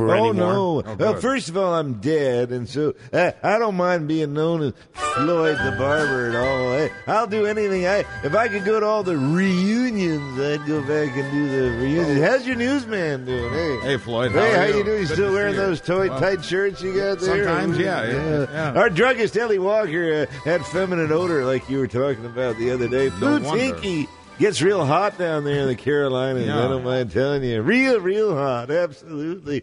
no. Oh, well, good. first of all, I'm dead, and so I, I don't mind being known as Floyd the Barber at all. I, I'll do anything. I If I could go to all the reunions, I'd go back and do the reunions. How's your newsman doing? Hey, Hey, Floyd. Hey, how are you doing? You Good still to wearing see you. those toy Well, tight shirts you got there? Sometimes, yeah, yeah, yeah. Our druggist, Ellie Walker, uh, had feminine odor like you were talking about the other day. No Food's wonder. hinky. Gets real hot down there in the Carolinas. Yeah. I don't mind telling you. Real, real hot. Absolutely.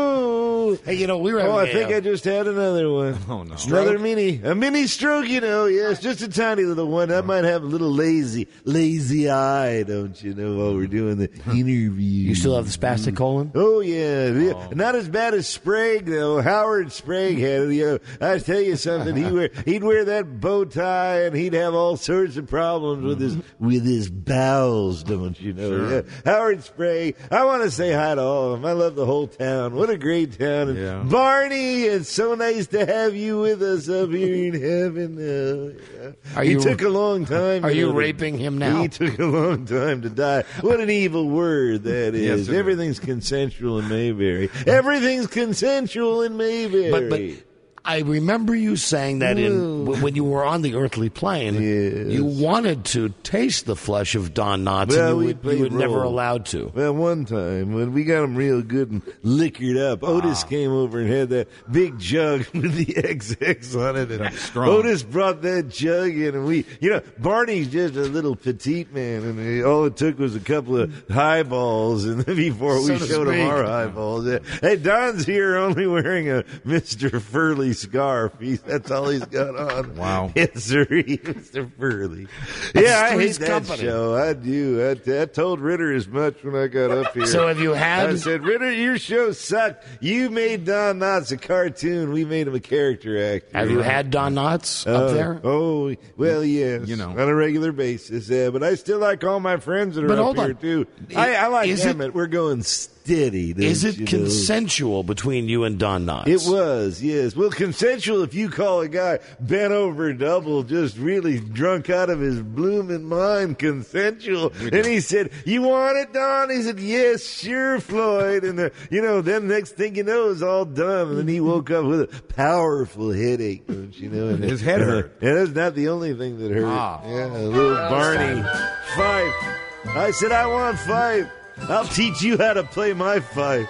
Ooh. Hey, you know, we were Oh, I having think a, uh, I just had another one. Oh, no. Another mini. A mini stroke, you know. Yes, just a tiny little one. I might have a little lazy, lazy eye, don't you know, while we're doing the interview. You still have the spastic colon? Oh, yeah. yeah. Not as bad as Sprague, though. Howard Sprague had it. You know, I tell you something. He wear, he'd wear that bow tie, and he'd have all sorts of problems with his with his bowels, don't you know? Yeah. Howard Sprague. I want to say hi to all of them. I love the whole town. What a great town. And Yeah. Barney, it's so nice to have you with us up here in heaven. Uh, yeah. Are he you- took a long time. Are you know, to- raping him now? He took a long time to die. What an evil word that Yes, is. it is. Everything's consensual in Mayberry. Everything's consensual in Mayberry. But but I remember you saying that in w- when you were on the earthly plane, Yes. you wanted to taste the flesh of Don Knotts, Well, and we you, would, played you were never role. allowed to. Well, one time when we got him real good and liquored up, Otis came over and had that big jug with the X X on it. And strong. Otis brought that jug in, and we, you know, Barney's just a little petite man, and he, all it took was a couple of highballs, and before we So to showed him speak. our highballs. Yeah. Hey, Don's here only wearing a Mister Furley scarf. He's, that's all he's got on. Wow. Yes, sir, Mister Furley. Yeah, I hate Three's that Company. show. I do. I, I told Ritter as much when I got up here. So have you I had? said, Ritter, your show sucked. You made Don Knotts a cartoon. We made him a character actor. Have you had Don Knotts Uh, up there? Oh, well, yes. You know. On a regular basis. Yeah, but I still like all my friends that are But up hold here, on. too. I- I, I like is it- Emmett. We're going steady. don't Is it you know? consensual between you and Don Knotts? It was, yes. Well, consensual if you call a guy bent over double, just really drunk out of his blooming mind, consensual. And he said, you want it, Don? He said, yes, sure, Floyd. And, the, you know, then next thing you know, it's all done. And then he woke up with a powerful headache, don't you know? And His head and, uh, hurt. And that's not the only thing that hurt. Ah. Yeah, a little Barney. Fife. I said, I want Fife. I'll teach you how to play my fife.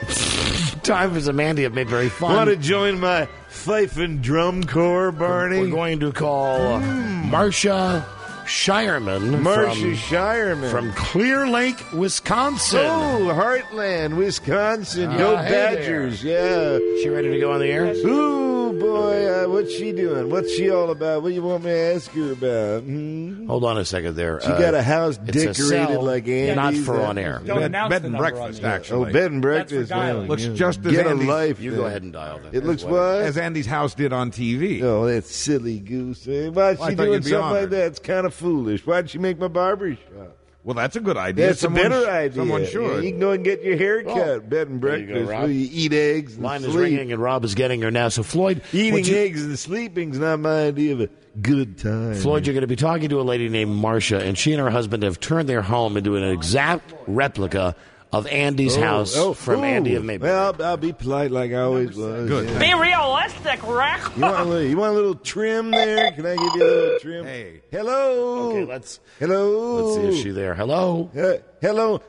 Time for some Andy of Mayberry fun. Want to join my fife and drum corps, Barney? We're going to call uh, Marcia Shireman Marcia from, Shireman. from Clear Lake, Wisconsin. Oh, Heartland, Wisconsin. Uh, Go hey Badgers, yeah. She ready to go on the air? Ooh, boy, uh, what's she doing? What's she all about? What do you want me to ask her about? Hmm? Hold on a second there. She got a house it's a decorated cell, like Andy's. not for uh, on air. Don't Bed, announce bed the and number on breakfast, the air. Oh, actually. bed and breakfast. dialing. yeah, Looks yeah. just as Get a Andy's- life. You then. go ahead and dial that. It looks What? what? As Andy's house did on T V. Oh, that silly goose. eh? Why'd Well, I she thought doing you'd be something like honored. that? It's kind of foolish. Why'd she make my barber shop? Well, that's a good idea. That's a Someone better sh- idea. Someone Yeah, should. you can go and get your hair cut, Oh. bed and There you go, breakfast. Rob. where you eat eggs and Line is sleep. ringing, and Rob is getting her now. So, Floyd, Eating would you- eggs and sleeping's not my idea of a good time. Floyd, you're going to be talking to a lady named Marcia, and she and her husband have turned their home into an exact replica of Andy's house from ooh. Andy of Mayberry. Well, I'll, I'll be polite like I always was. Good. yeah. Be realistic, Rick. You want, a little, you want a little trim there? Can I give you a little trim? Hey. Hello. Okay, let's Hello. let's see. Is she there? Hello. Uh, hello,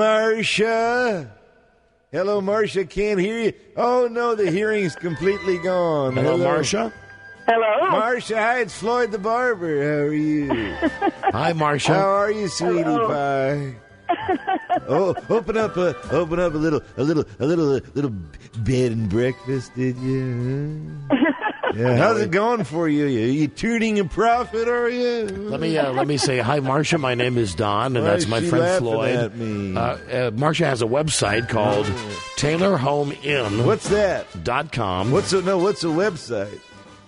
Marcia. Hello, Marcia. Can't hear you. Oh no, the hearing's completely gone. Hello, Marcia. Hello. Marcia, hi. It's Floyd the barber. How are you? Hi, Marcia. How are you, sweetie pie? Oh, open up a, open up a little, a little, a little, a little bed and breakfast, did you? Huh? Yeah. How's it going for you? Are you turning a profit? Are you? Let me uh, let me say hi, Marcia. My name is Don, and Why that's is my she friend laughing Floyd. at me? Uh, uh, Marcia has a website called Taylor Home Inn What's that? dot com. What's a no? What's a website?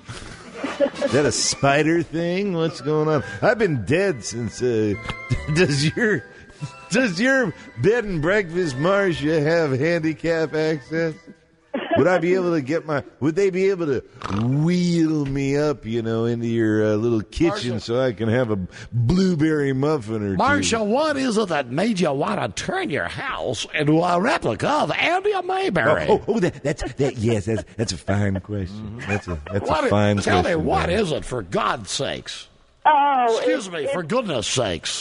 Is that a spider thing? What's going on? I've been dead since. Uh, does your does your bed and breakfast, Marcia, have handicap access? would I be able to get my? Would they be able to wheel me up, you know, into your uh, little kitchen Marsha. so I can have a blueberry muffin or two? Marcia, what is it that made you want to turn your house into a replica of Andy Mayberry? Oh, oh, oh that, that's that. Yes, that's that's a fine question. That's a that's What a i- fine tell question. me, what Don. is it, for God's sakes? Oh, Excuse it- me, it- for goodness sakes.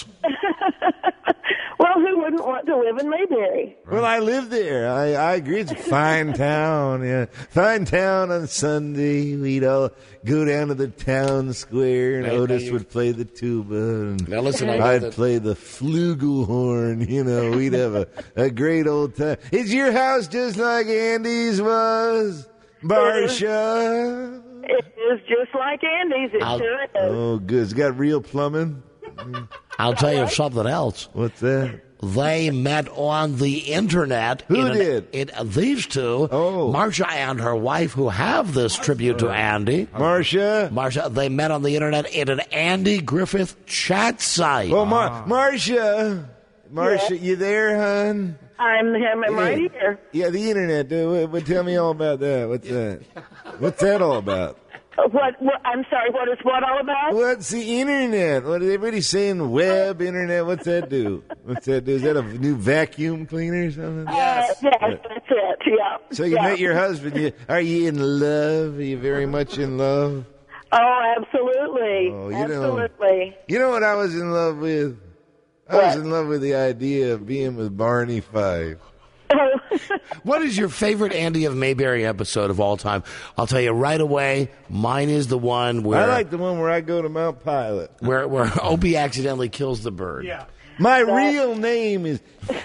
Well, who wouldn't want to live in Mayberry? Well, I live there. I, I agree. It's a fine town. Yeah, fine town. On Sunday, we'd all go down to the town square, and Now- now Otis you- would play the tuba, and Now listen, I got I'd that- play the flugelhorn. You know, we'd have a, a great old time. Is your house just like Andy's was, Barsha? It is just like Andy's. It I'll- sure is. Oh, good. It's got real plumbing. I'll tell you something else. What's that? They met on the internet. Who in an- did? in- these two, Oh. Marcia and her wife, who have this tribute to Andy. Marcia? Marcia, they met on the internet in an Andy Griffith chat site. Oh, Mar- Marcia. Marcia, you there, hon? I'm him. I'm right here. Yeah, the internet. Dude. What, what, tell me all about that. What's that? What's that all about? What, what? I'm sorry. What is what all about? What's the internet? What everybody's saying? Web internet. What's that do? What's that do? Is that a new vacuum cleaner or something? Uh, yes, that's it. Yeah. So you yeah. met your husband. You, are you in love? Are you very much in love? Oh, absolutely. Oh, you know- absolutely. You know what I was in love with? I was What? in love with the idea of being with Barney Fife. What is your favorite Andy of Mayberry episode of all time? I'll tell you right away. Mine is the one where I like the one where I go to Mount Pilot. where where Opie accidentally kills the bird. Yeah. My real name is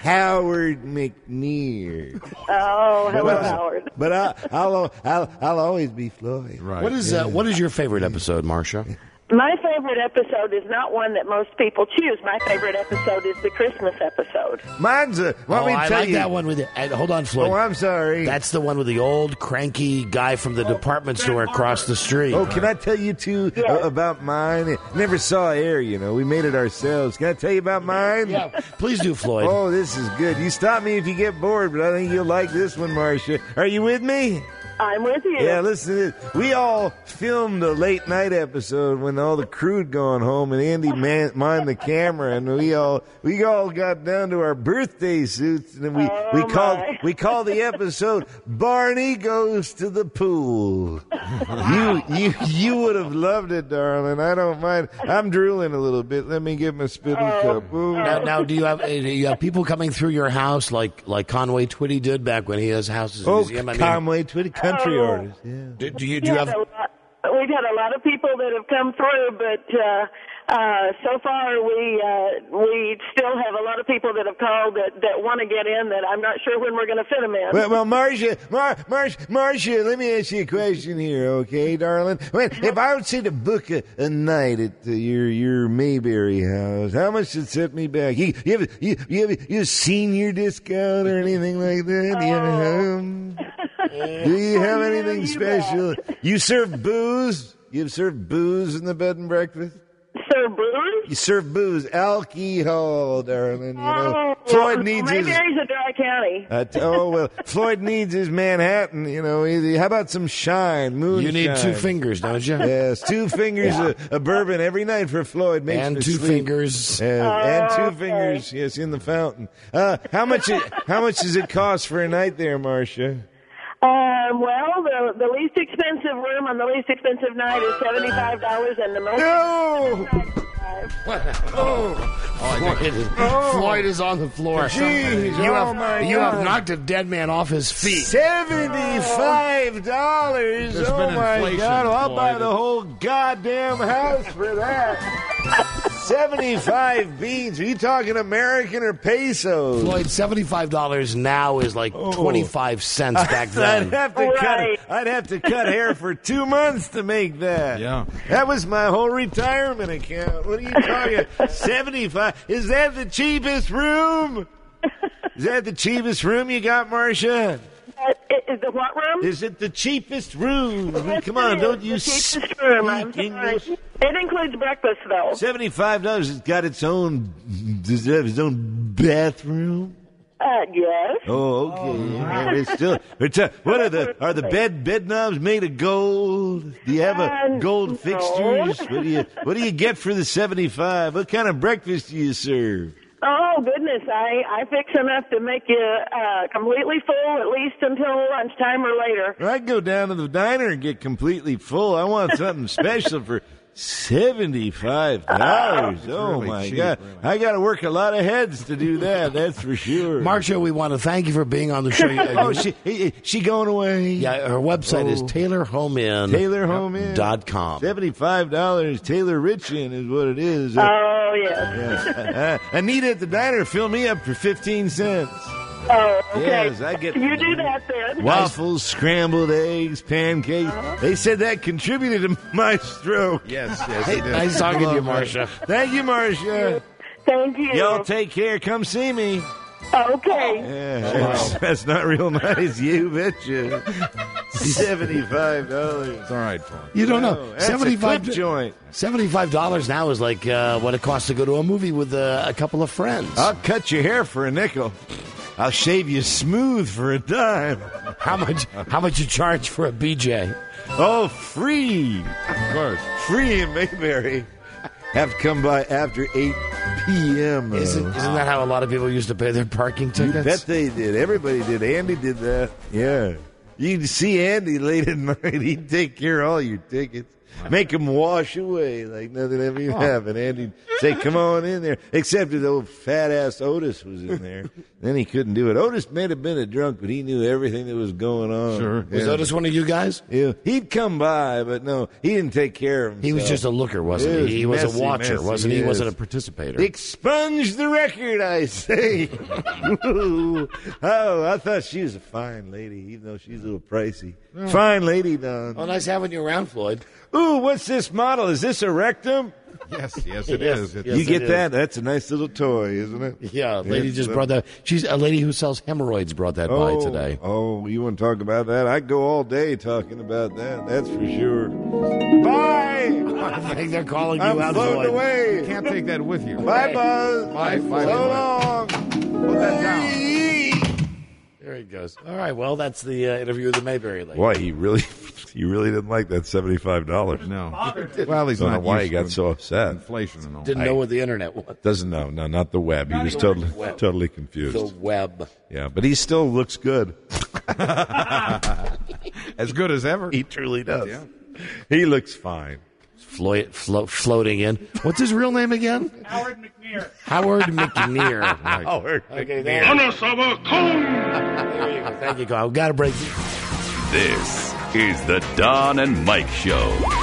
Howard McNear. Oh, hello, But I- Howard. But I, I'll, I'll, I'll always be Floyd. Right. What is uh, what is your favorite episode, Marcia? My favorite episode is not one that most people choose. My favorite episode is the Christmas episode. Mine's a. Let oh, me I tell like you. that one with. The, and hold on, Floyd. Oh, I'm sorry. That's the one with the old cranky guy from the department store across the street. Oh, can I tell you two uh, about mine? It never saw air, you know. We made it ourselves. Can I tell you about mine? Yeah, please do, Floyd. Oh, this is good. You stop me if you get bored, but I think you'll like this one, Marcia. Are you with me? I'm with you. Yeah, listen to this. We all filmed a late night episode when all the crew had gone home, and Andy man, mined the camera, and we all we all got down to our birthday suits, and we Oh, we called my. we called the episode "Barney Goes to the Pool." you you you would have loved it, darling. I don't mind. I'm drooling a little bit. Let me get my spittle cup. Ooh. Now, now, do you have uh, do you have people coming through your house like like Conway Twitty did back when he has houses in the Oh, museum? I mean, Conway Twitty, country Oh. artist. Yeah. do, do you We've do you had have? a lot, we've had a lot of people that have come through, but uh, uh, so far we uh, we still have a lot of people that have called that, that want to get in that I'm not sure when we're going to fit them in. Well, well, Marcia, Mar, Marcia, Marcia, let me ask you a question here, okay, darling? When, if I would say to book a, a night at uh, your your Mayberry house, how much does it set me back? You, you have a, you, you have a, you have a senior discount or anything like that? Do you have a, um, do you have Oh, anything you special? You serve booze? You serve booze in the bed and breakfast? Sir Bruce? You serve booze, alcohol, darling. You know, Oh, Floyd needs his. Mayberry's a dry county. Uh, t- oh well, Floyd needs his Manhattan. You know, He- how about some shine, moonshine? You need two fingers, don't you? Yes, two fingers of, of bourbon every night for Floyd. Makes And me two sleep. fingers. Uh, and two okay. fingers, yes, in the fountain. Uh, how much? It, how much does it cost for a night there, Marcia? Um, well, the the least expensive room on the least expensive night is seventy-five dollars, and the most No. Floyd, is, Floyd is on the floor. Jeez, you oh have my you God. have knocked a dead man off his feet. Seventy-five dollars. There's Oh been my inflation, God! Well, I'll buy Floyd. the whole goddamn house for that. Seventy-five beans. Are you talking American or pesos? Floyd, seventy-five dollars now is like Oh. twenty-five cents back I'd then. have to Right. cut. I'd have to cut hair for two months to make that. Yeah. that was my whole retirement account. What are you talking? Seventy-five. Is that the cheapest room? Is that the cheapest room you got, Marcia? Uh, is the what room? Is it the cheapest room? I mean, Yes, come it on, is. don't you The speak cheapest room. I'm sorry. English? It includes breakfast, though. Seventy-five dollars. It's got its own. Does it have its own bathroom? Uh, yes. Oh, okay. Yeah, it's still. It's a, what are the are the bed bed knobs made of gold? Do you have a Uh, gold no. fixtures? What do you What do you get for the seventy five? What kind of breakfast do you serve? Oh, goodness. I, I fix enough to make you uh, completely full at least until lunchtime or later. I'd go down to the diner and get completely full. I want something special for seventy-five dollars. Oh, really my cheap, God. really. I got to work a lot of heads to do that, that's for sure. Marcia, we want to thank you for being on the show. You- Oh, she, she going away? yeah, her website is Oh. Taylor Home Inn Taylor Home Inn. dot com. seventy-five dollars Taylor Rich Inn is what it is. Oh, yes. Yeah. Uh, Anita at the diner, fill me up for fifteen cents. Oh, okay. Yes, I get- You do that then. Waffles, scrambled eggs, pancakes. They said that contributed to my stroke. Yes, yes. Hey, it is. nice talking to you, Marcia. Thank you, Marcia. Thank you. Y'all take care. Come see me. Okay. Yeah, that's, that's not real nice. You betcha. seventy-five dollars. It's all right, Paul. You don't know. Oh, that's seventy-five a clip joint. seventy-five dollars now is like uh, what it costs to go to a movie with uh, a couple of friends. I'll cut your hair for a nickel. I'll shave you smooth for a dime. How much? How much you charge for a B J? Oh, free. Of course. Free in Mayberry. Have to come by after eight p.m. though. Isn't, isn't that how a lot of people used to pay their parking You tickets? bet they did. Everybody did. Andy did that. Yeah. You can see Andy late at night. He'd take care of all your tickets. Make them wash away like nothing ever even happened. Andy'd say, come on in there. Except his old fat-ass Otis was in there. Then he couldn't do it. Otis may have been a drunk, but he knew everything that was going on. Sure. Was Yeah. Otis one of you guys? Yeah. He'd come by, but no, he didn't take care of himself. He was just a looker, wasn't It he? was He was messy, a watcher, messy, wasn't he? He yes. wasn't a participator. Expunge the record, I say. Ooh. Oh, I thought she was a fine lady, even though she's a little pricey. Fine lady, Don. Oh, nice having you around, Floyd. Ooh, what's this model? Is this a rectum? Yes, yes, it Yes, is. It's, yes. you get it is. that? That's a nice little toy, isn't it? Yeah, a lady Yes, just but- brought that. She's a lady who sells hemorrhoids. Brought that by Oh, today. oh, you want to talk about that? I go all day talking about that. That's for sure. Bye. I think they're calling you I'm out, floating Floyd. away. can't take that with you. Bye, Buzz. Bye, bye, So bye. long. Put that down. There he goes. All right. Well, that's the uh, interview with the Mayberry lady. Boy, he really, he really didn't like that seventy-five dollars. No. Well, he's Don't know not why he used got to so upset. inflation and all. Didn't know what the internet was. Doesn't know. No, not the web. He was totally, web. totally confused. The web. Yeah, but he still looks good. As good as ever. He truly does. Yeah. He looks fine. Floyd, flo- floating in. What's his real name again? Howard McNear. Howard McNear. Howard. Okay, there. There you go. Thank you, Carl. Got to break. This is the Don and Mike Show.